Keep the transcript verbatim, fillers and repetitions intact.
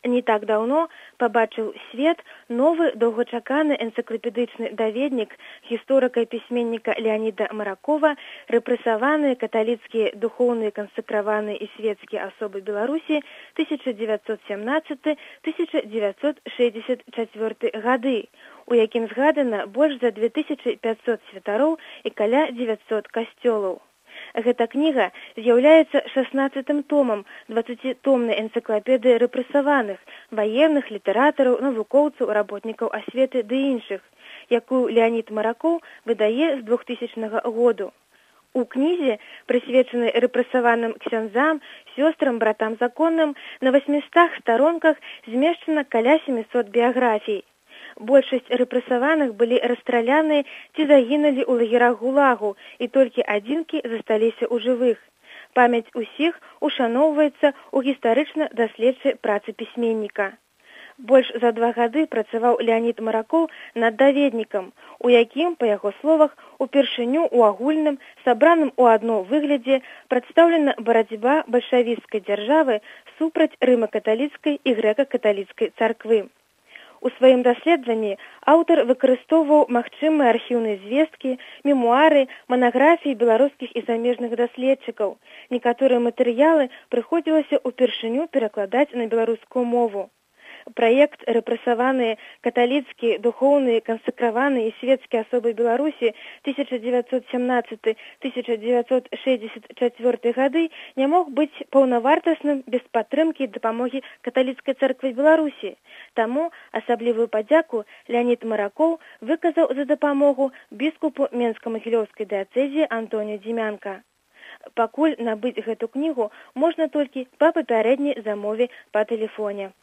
Не так даўно пабачыў свет новы доўгачаканы энцыклапедычны даведнік гісторыка і пісьменніка Леаніда Маракова «Рэпрэсаваныя каталіцкія духоўныя кансакраваныя і свецкія асобы Беларусі тысяча дзевяцьсот сямнадцаты — тысяча дзевяцьсот шэсцьдзесят чацвёрты гады, у якім згадана больш за две тысячы пяцьсот святароў і каля дзевяцьсот касцёлаў. Гэта кніга з'яўляецца шаснаццатым томам дваццацітомнай энцыклапедыі рэпрэсаваных, ваенных, літаратараў, навукоўцаў, работнікаў асветы ды іншых, якую Леанід Маракоў выдае з двухтысячнага году. У кнізе, прысвечанай рэпрэсаваным ксяндзам, сёстрам, братам законным, на васьмістах старонках змешчана каля сямісот біяграфій. Большасць рэпрэсаваных былі расстраляныя ці загінулі ў лагерах ГУЛАГу, і толькі адзінкі засталіся ў жывых. Памяць усіх ушаноўваецца ў гістарычна-даследчай працы пісьменніка. Больш за два гады працаваў Леанід Маракоў над даведнікам, у якім, па яго словах, упершыню ў агульным, сабраным у адно выглядзе прадстаўлена барацьба бальшавіцкай дзяржавы супраць рыма-каталіцкай і грэка-каталіцкай царквы. У сваім даследаванні аўтар выкарыстоўваў магчымыя архіўныя звесткі, мемуары, манаграфіі беларускіх і замежных даследчыкаў. Некаторыя матэрыялы прыходзілася ўпершыню перакладаць на беларускую мову. Праект «Рэпрэсаваныя каталіцкія духоўныя кансакраваныя і свецкія асобы Беларусі тысяча дзевяцьсот сямнадцаты — тысяча дзевяцьсот шэсцьдзесят чацвёрты гады не мог быць паўнавартасным без падтрымкі і дапамогі каталіцкай царквы Беларусі. Таму асаблівую падзяку Леанід Маракоў выказаў за дапамогу біскупу Менска-Магілёўскай дыяцэзіі Антонію Дзімянка. Пакуль набыць гэту кнігу можна толькі па папярэдняй замове па тэлефоне.